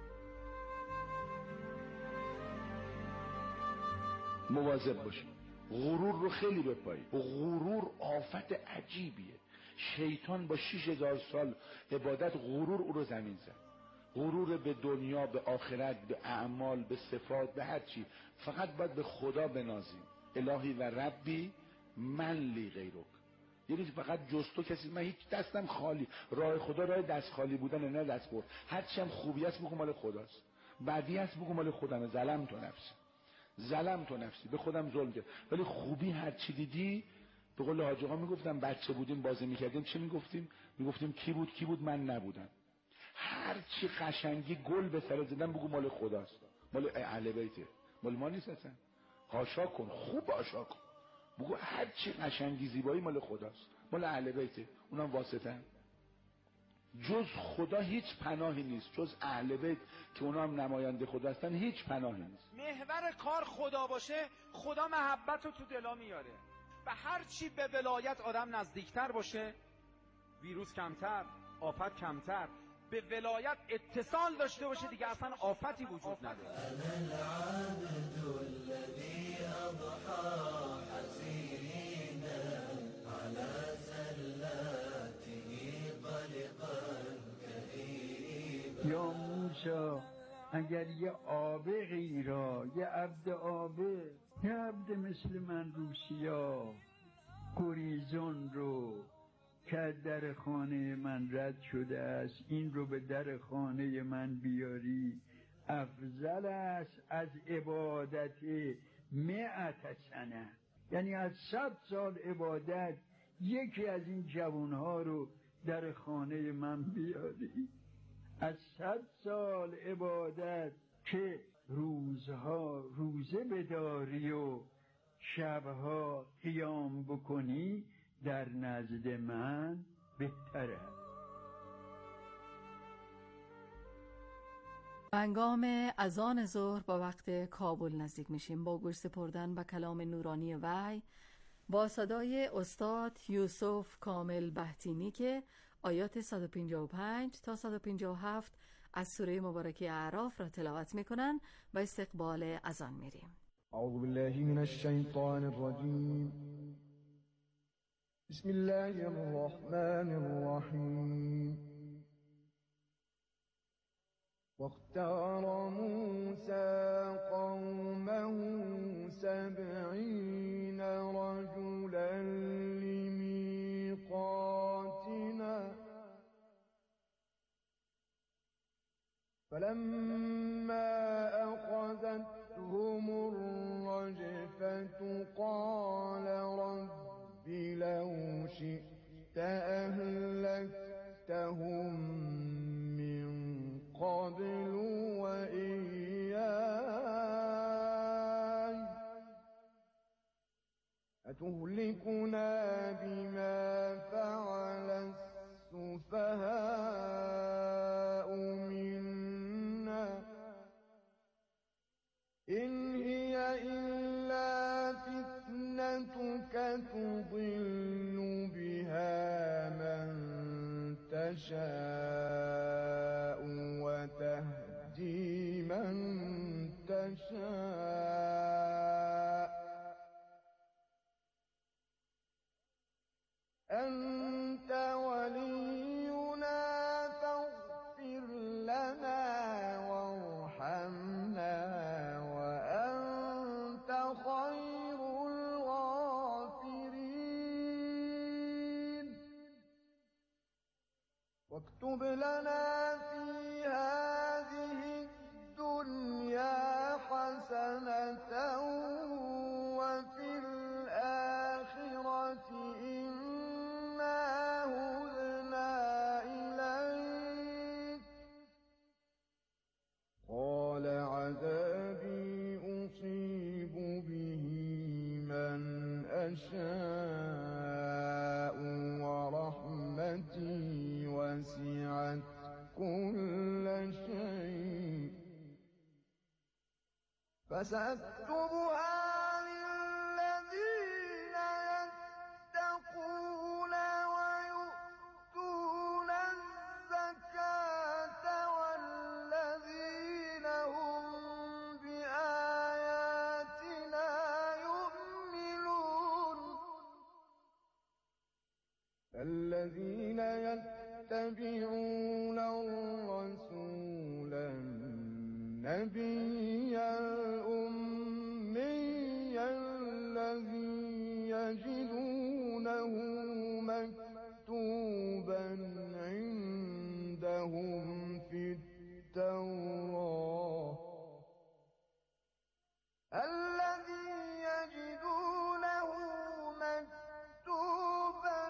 مواظب باشید، غرور رو خیلی بپایید. غرور آفت عجیبیه. شیطان با 6000 سال عبادت غرور او رو زمین زد. غرور به دنیا، به آخرت، به اعمال، به صفات، به هر چی. فقط باید به خدا بنازیم. الهی و ربی من لی غیرک. یعنی فقط جز تو کسی، من هیچ دستم خالی. راه خدا راه دست خالی بودن، نه دست پر. هرچی هم خوبی است بگو مال خداست، بدی است بگو مال خودمه. ظلم تو نفسی، به خودم ظلم کردم. ولی خوبی هر چی دیدی، به قول حاج آقا میگفتم بچه بودیم بازی میکردیم چه میگفتیم کی بود من نبودم. هر چی قشنگی گل به سر زدن بگو مال خداست، مال اهل بیته، مال ما نیست اصلا. حاشا کن، خوب حاشا کن. بگو هر چی قشنگی زیبایی مال خداست، مال اهل بیته، اونم واسطه. جز خدا هیچ پناهی نیست، جز اهل بیت که اونا هم نماینده خدا هستن هیچ پناهی نیست. محور کار خدا باشه، خدا محبت رو تو دلا میاره و هر چی به ولایت آدم نزدیکتر باشه ویروس کمتر، آفت کمتر، به ولایت اتصال داشته باشه دیگه اصلا آفتی وجود نداره. یا موسی اگر یه عابقی را، یه عبد عابق، یه عبد مثل من روسیا گریزون رو که در خانه من رد شده است این رو به در خانه من بیاری، افضل است از عبادت 100 سنه. یعنی از 100 سال عبادت یکی از این جوانها رو در خانه من بیاری. از 100 سال عبادت که روزها روزه بداری و شبها قیام بکنی در نزد من بهتره. هنگام اذان ظهر با وقت کابل نزدیک میشیم. با گوش سپردن به کلام نورانی وحی با صدای استاد یوسف کامل بهتینی که آیات 155 تا 157 از سوره مبارکه اعراف را تلاوت میکنن و استقبال اذان میریم. اعوذ بالله من الشیطان الرجیم. بسم الله الرحمن الرحیم. واختار موسى قومه 70 رجلا لميقاتنا فلما أخذتهم الرجفة قال رب لو شئت أهلكتهم من قبل وإياي أتهلكنا بما فعل السفهاء منا إن هي إلا فتنتك تضل بها من تشاء وتهدي من تشاء أنت ولينا فاغفر لنا وارحمنا وأنت خير الغافرين واكتب لنا في هذه الدنيا حسنة وفي الآخرة إنا هدنا إليك قال عذابي أصيب به من أشاء ورحمتي وسعت كل شيء فسأكتبها للذين يتقون ويؤتون الزكاة والذين هم بآياتنا يؤمنون الذين يتبعون الرسول النبي الأمي الذي يجدونه مكتوبا عندهم في التوراة الذي يجدونه مكتوبا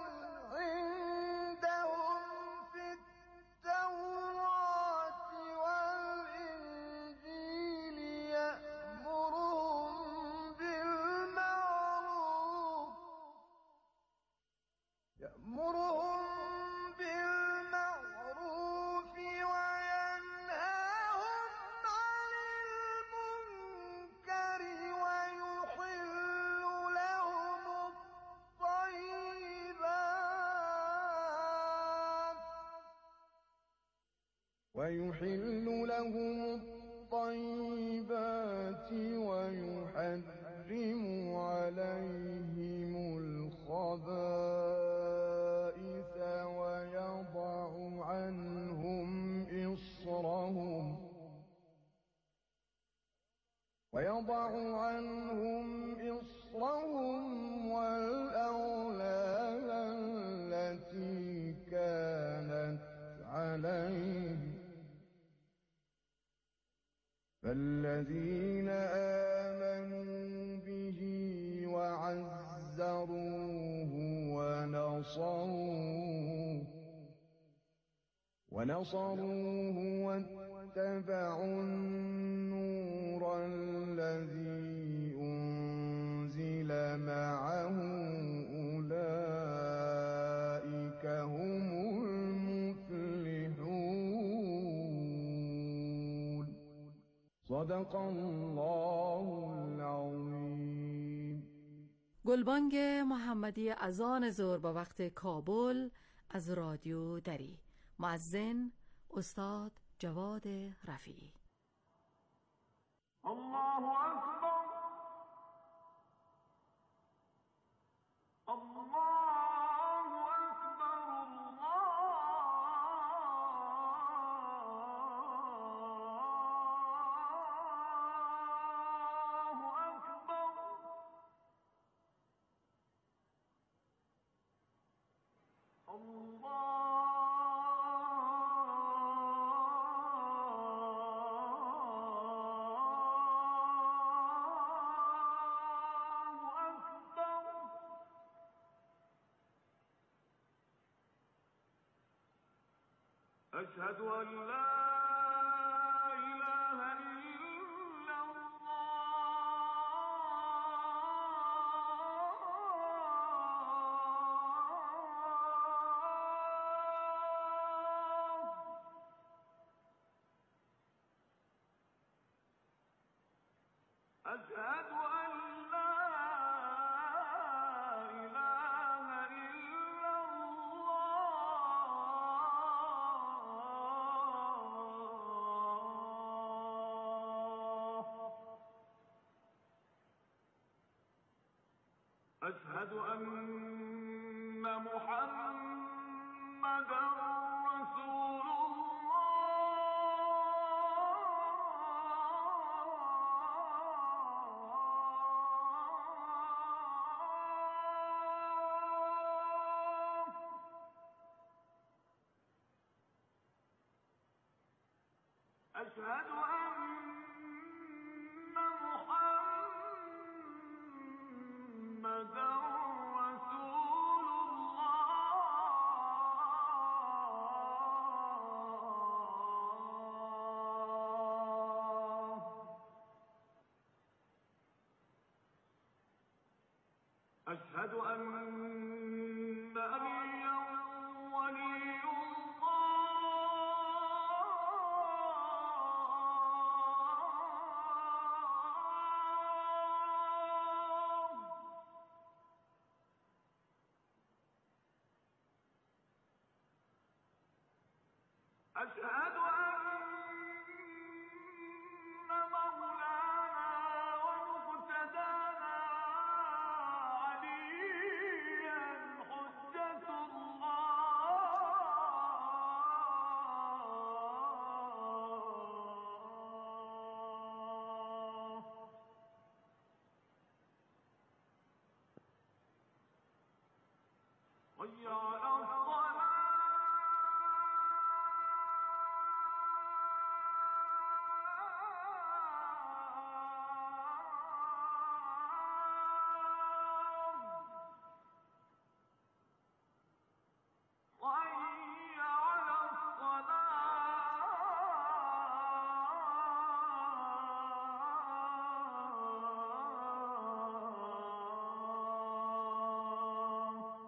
عندهم في التوراة والإنجيل ويحل لهم الطيبات ويحرم عليهم الخبائث ويضع عنهم إصرهم والأغلال التي كانت عليهم فالذين آمنوا به وعزروه ونصروه واتبعوا النور الذي أنزل معه أولئك هم المفلحون. صدق الله العظیم. گلبانگ محمدی اذان ظهر با وقت کابل از رادیو دری. مؤذن استاد جواد رفیعی. الله اکبر، الله اکبر، الله اکبر. أشهد أن لا إله إلا الله. أشهد أن لا إله إلا الله. أشهد أن محمدًا رسول الله. أشهد أن محمدًا رسول الله. أشهد أن عليا ولي الله. أشهد أن مولانا ومقتدانا عليا حجة الله. حي على الصلاة. حي على الصلاة.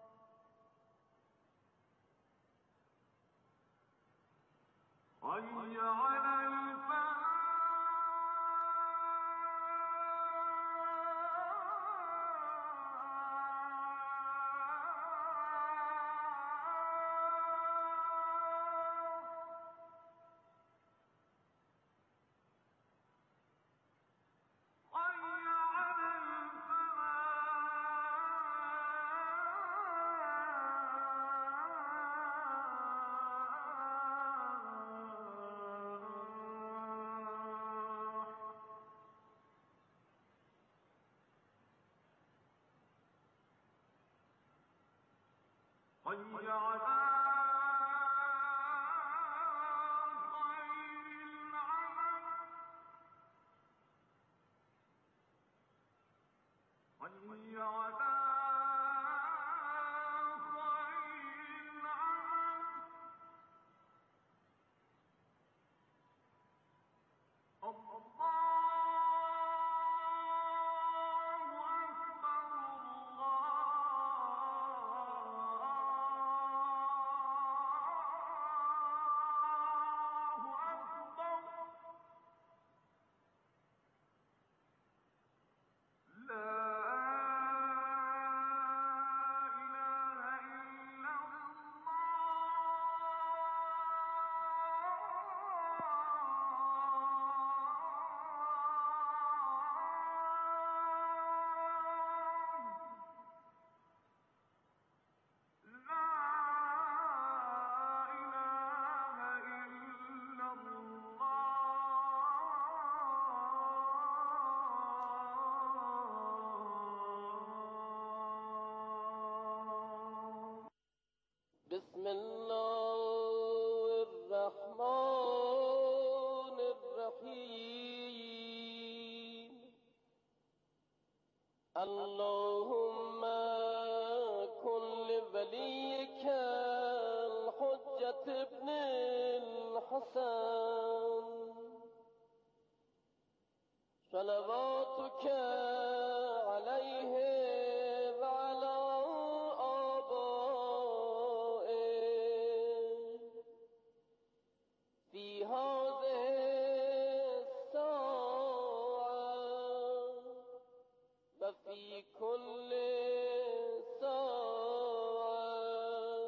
حي على الفلاح. بسم الله الرحمن الرحیم اللهم کن لولیک الحجة ابن الحسن صلواتک علیه وعلى في هذه الساعة وفي كل ساعة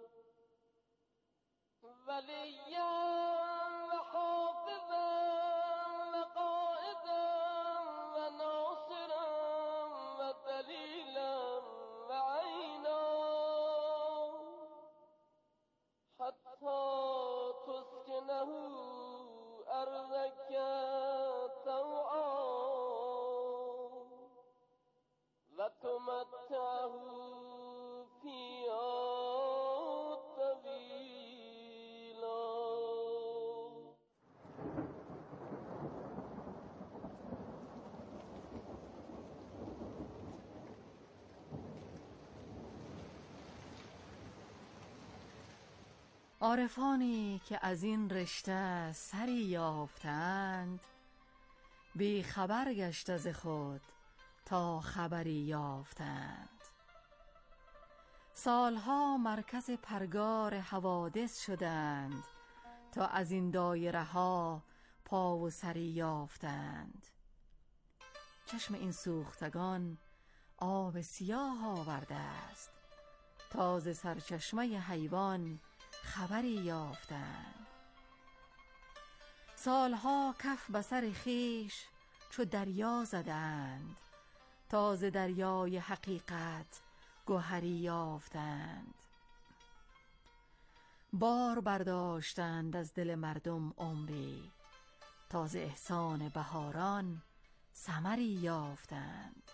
وليا وحافظا وقائدا وناصرا ودليلا وعينا حتى تسكنه أرضك طوعا وتمتعه فيها طويلا. عارفانی که از این رشته سری یافتند بی خبر گشت از خود تا خبری یافتند. سالها مرکز پرگار حوادث شدند تا از این دایره ها پا و سری یافتند. چشم این سوختگان آب سیاه آورده است تا ز سرچشمه حیوان خبری یافتند. سالها کف به سر خویش چو دریا زدند تا ز دریای حقیقت گوهری یافتند. بار برداشتند از دل مردم عمری تا ز احسان بهاران ثمری یافتند.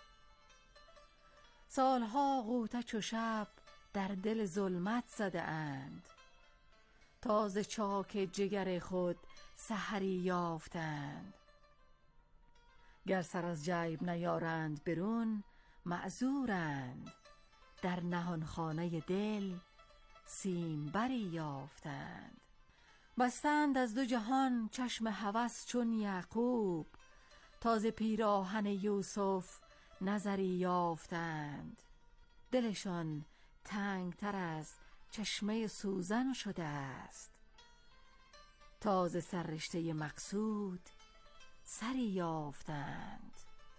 سالها غوطه چو شب در دل ظلمت زده اند تا ز چاک جگر خود سحری یافتند. گر سر از جیب نیارند برون معذورند، در نهانخانه دل سیمبری یافتند. بستند از دو جهان چشم هوس چون یعقوب تا ز پیراهن یوسف نظری یافتند. دلشان تنگتر از چشمه سوزن شده است تا ز سررشته مقصود سری یافتند.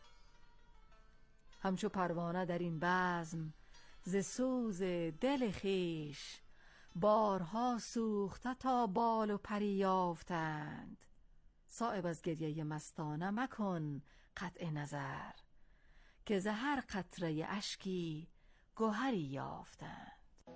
همچو پروانه در این بزم ز سوز دل خویش بارها سوخته تا بال و پری یافتند. صایب از گریه مستانه مکن قطع نظر که ز هر قطره اشکی گوهری یافتند.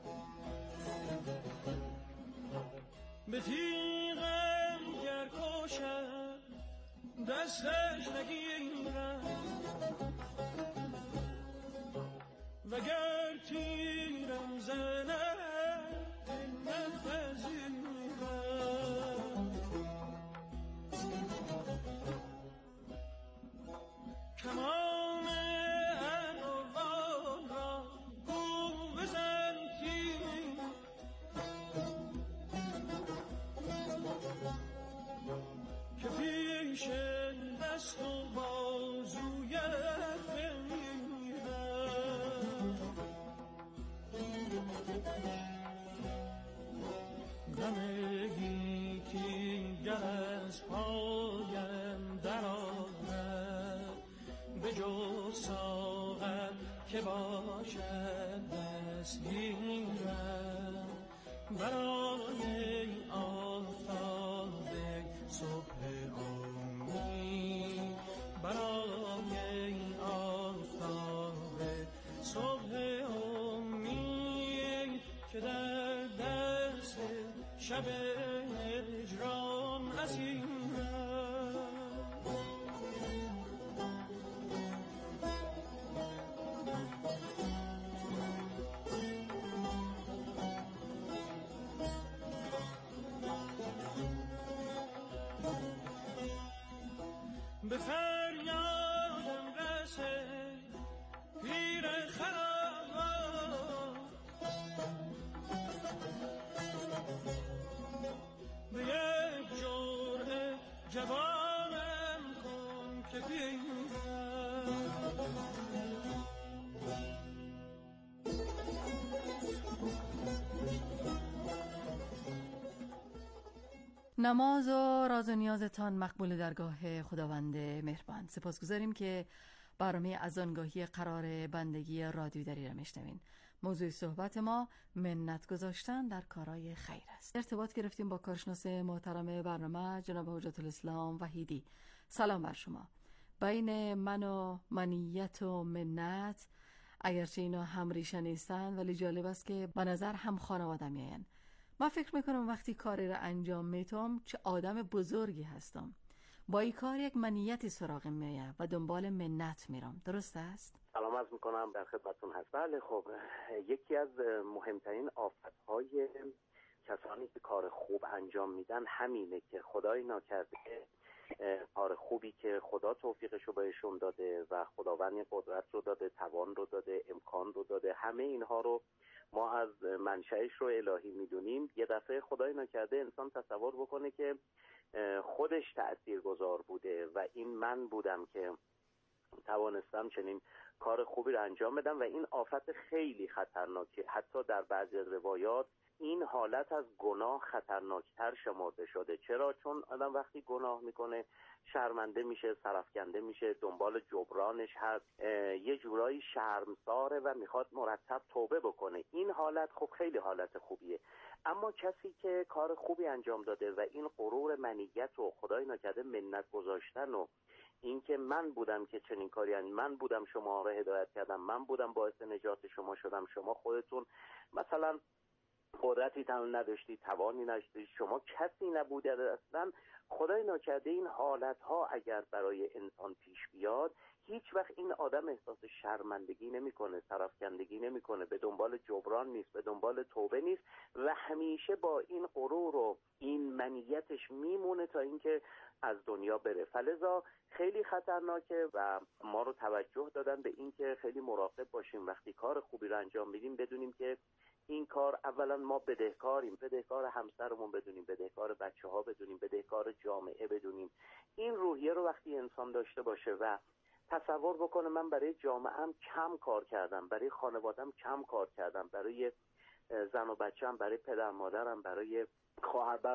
به تیغم گر کشم دستش نگیرم وگر تیرم زنم کمان عنوان را گو بزن تیر، که پیش دست و بازویت بمیرم. غمگی گر از پایم درآمد، به جز ساغر که باشد دستگیرم. برای آفتاب صبح امید، برای آفتاب صبح امید که در دست شب هجران اسیرم. به فریادم رسید پیر خرابات، به یک جرعه جوانم کن که نماز و راز و نیازتان مقبول درگاه خداوند مهربان. سپاسگزاریم که برنامه اذانگاهی قرار بندگی رادیو دری را میشنوین. موضوع صحبت ما منت گذاشتن در کارهای خیر است. ارتباط گرفتیم با کارشناس محترم برنامه جناب حجت الاسلام وحیدی. سلام بر شما. بین من و منیت و منت اگرچه اینا هم ریشه نیستن، ولی جالب است که به نظر هم خانواده میاین. من فکر میکنم وقتی کاری را انجام میتم چه آدم بزرگی هستم. با این کار یک منیتی سراغم میاد و دنبال منت میرم. درست است؟ سلام عرض میکنم، در خدمتتون هست. بله، خب یکی از مهمترین آفتهای کسانی که کار خوب انجام میدن همینه که خدای ناکرده کار خوبی که خدا توفیقشو بهشون داده و خداوند قدرت رو داده، توان رو داده، امکان رو داده، همه اینها رو ما از منشأش رو الهی میدونیم. یه دفعه خدای ناکرده انسان تصور بکنه که خودش تأثیرگذار بوده و این من بودم که توانستم چنین کار خوبی رو انجام بدم و این آفت خیلی خطرناکه. حتی در بعضی روایات این حالت از گناه خطرناکتر شمرده شده. چرا؟ چون آدم وقتی گناه میکنه شرمنده میشه، سرفکنده میشه، دنبال جبرانش هست، یه جورایی شرمساره و میخواد مرتب توبه بکنه. این حالت خب خیلی حالت خوبیه. اما کسی که کار خوبی انجام داده و این غرور منیت و خدای نکرده منت گذاشتن و این که من بودم که چنین کاری من بودم شما را هدایت کردم، من بودم باعث نجات شما شدم، شما خودتون مثلا قدرتی نداشتید، توانی نداشتید، شما کسی نبوده اصلا. خدای ناکرده این حالتها اگر برای انسان پیش بیاد، هیچ وقت این آدم احساس شرمندگی نمیکنه، طرفکندگی نمیکنه، به دنبال جبران نیست، به دنبال توبه نیست و همیشه با این غرور و این منیتش میمونه تا اینکه از دنیا بره. فلذا خیلی خطرناکه و ما رو توجه دادن به این که خیلی مراقب باشیم وقتی کار خوبی رو انجام میدیم، بدونیم که این کار اولا ما بدهکاریم، بدهکار همسرمون بدونیم، بدهکار بچه‌ها بدونیم، بدهکار جامعه بدونیم. این روحیه رو وقتی انسان داشته باشه و تصور بکنه من برای جامعه‌ام کم کار کردم، برای خانواده‌ام کم کار کردم، برای زن و بچه‌ام، برای پدر مادرم، برای خواهر